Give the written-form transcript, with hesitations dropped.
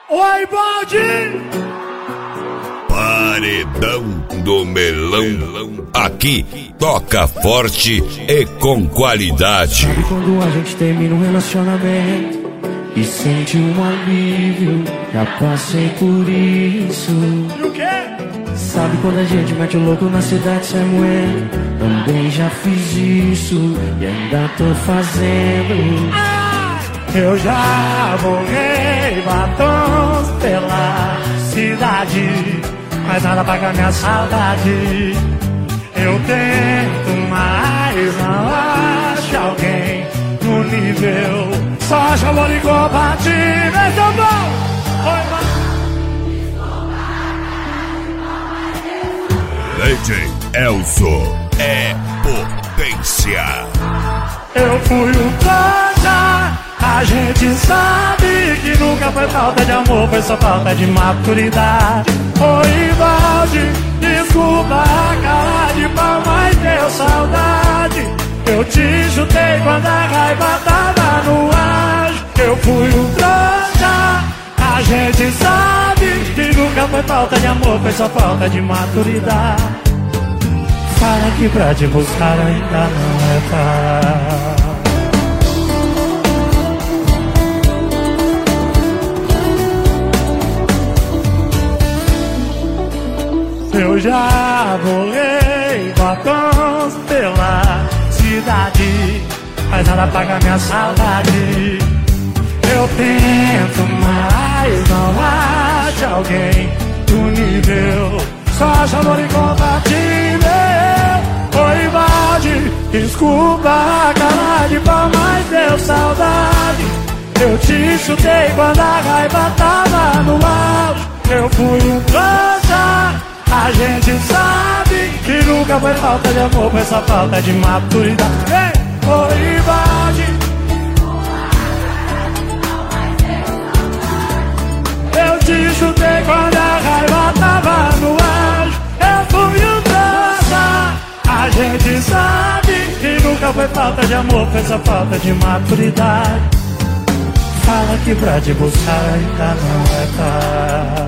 Oi, Baldi! Paredão do Melão. Aqui toca forte e com qualidade. Sabe quando a gente termina um relacionamento e sente um alívio? Já passei por isso. E o quê? Sabe quando a gente mete o louco na cidade sem moer? Também já fiz isso e ainda tô fazendo. Eu já borrei batons pela cidade, mas nada paga minha saudade. Eu tento, mas não acho alguém no nível. Só acho amor incompatível. Esse é o bom! DJ Elso é potência. Eu fui um trouxa. A gente sabe que nunca foi falta de amor, foi só falta de maturidade. Oi, Valde, desculpa a cara de pau, mas deu saudade. Eu te chutei quando a raiva tava no ar. Eu fui um trouxa. A gente sabe que nunca foi falta de amor, foi só falta de maturidade. Fala que pra te buscar ainda não é fácil. Eu já borrei batons pela cidade, mas nada paga minha saudade. Eu tento, mas não acho alguém do nível. Só acho amor incompatível. Oi, Valde, desculpa a cara de pau, mas deu saudade. Eu te chutei quando a raiva tava no auge. Eu fui um trouxa. A gente sabe que nunca foi falta de amor, foi só falta de maturidade. Ei, oi, Valde. Eu te chutei quando a raiva tava no auge. Eu fui um trouxa. A gente sabe que nunca foi falta de amor, foi só falta de maturidade. Fala que pra te buscar ainda não é tarde.